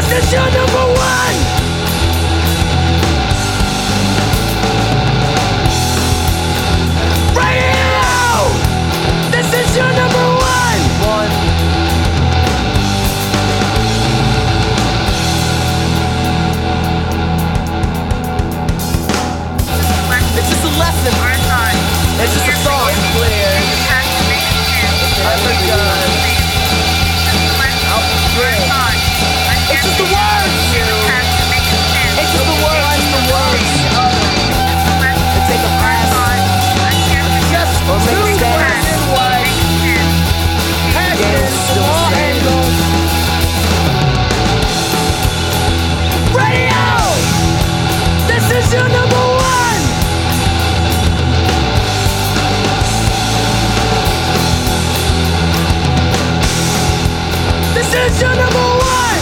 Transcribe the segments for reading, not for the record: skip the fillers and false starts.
This is your number one. Radio. This is your number one. It's just a lesson. It's just a song. Clear. I'm done. It's just the words. It's just the words. The words. To take a pass. Just or make a stand. Games still the same. Radio. This is your number one. This is your number one.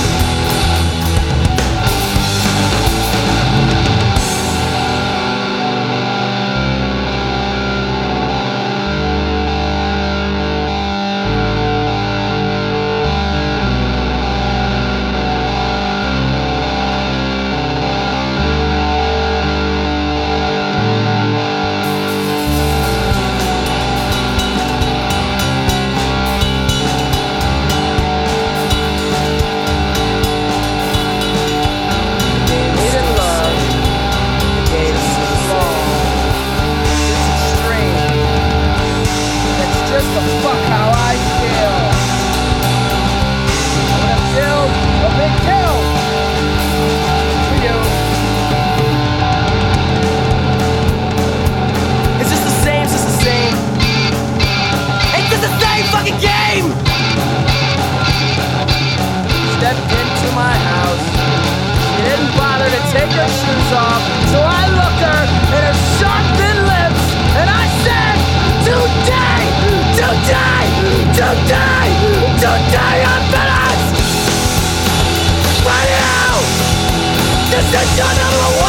Stepped into my house. She didn't bother to take her shoes off, so I looked her in her sharp thin lips, and I said, "Today, today, today, today I'm finished." Radio, this is your number one.